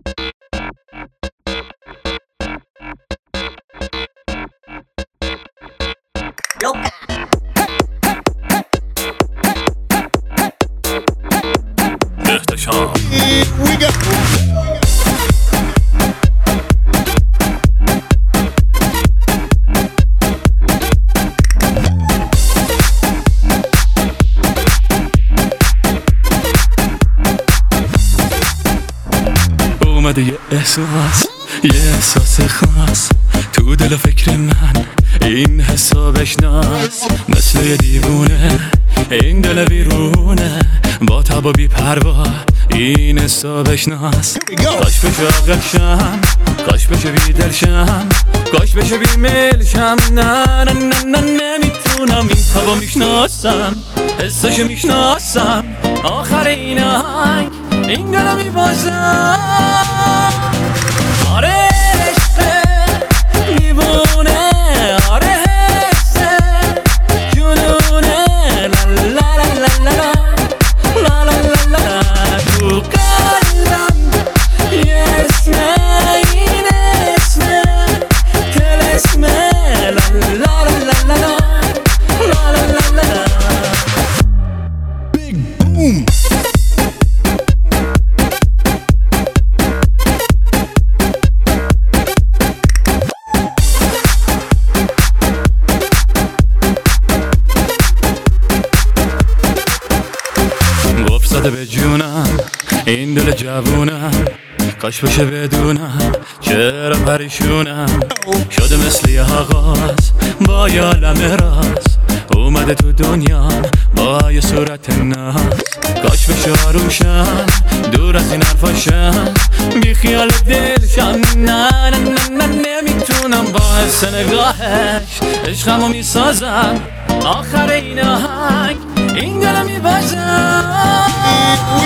احتشام اومده یه احساس، یه احساس خاص تو دل و فکر من، این حسابش ناز مثل یه دیوونه، این دل ویرونه با تب و بی پروا، این حسابش ناز. کاش بشه عقلشم، کاش بشه بیدلشم، کاش بشه بیمیلشم. نه نه نه نه نمیتونم این تبا میشناسم، حسشو میشناسم، آخر این آهنگ این دلو میبازم. آره عشقه دیوونه، آره حسه جنونه، لا لا لا لا لا لا لا لا. تو قلبم یه اسمه، این اسمه تلسمه، لا لا لا لا لا لا لا لا. Big boom. افتاده به جونم این دل جوونم، کاش بشه بدونم چرا پریشونم. شده مثل یه آغاز با یه عالم راز، اومده تو دنیا با یه صورت ناز. کاش بشه آروشم دور از این حرفاشم، بی خیال دلشم. نه نه نه نه نمیتونم با حس نگاهش عشقمو میسازم، آخر این آهنگ این دلو میبازم.